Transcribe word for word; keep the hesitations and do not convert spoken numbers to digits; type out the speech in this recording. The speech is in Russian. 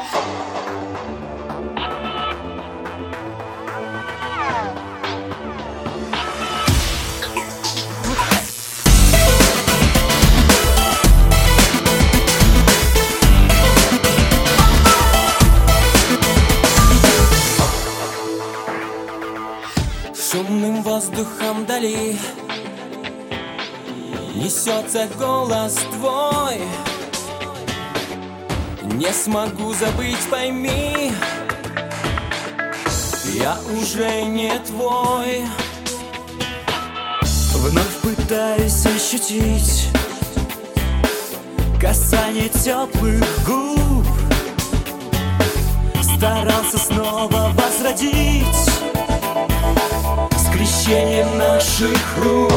Шумным воздухом вдали несется голос твой. Не смогу забыть, пойми, я уже не твой. Вновь пытаюсь ощутить касание теплых губ. Старался снова возродить скрещение наших рук.